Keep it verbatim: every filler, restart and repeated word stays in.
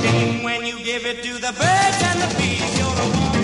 When you give it to the birds and the bees, you're the one.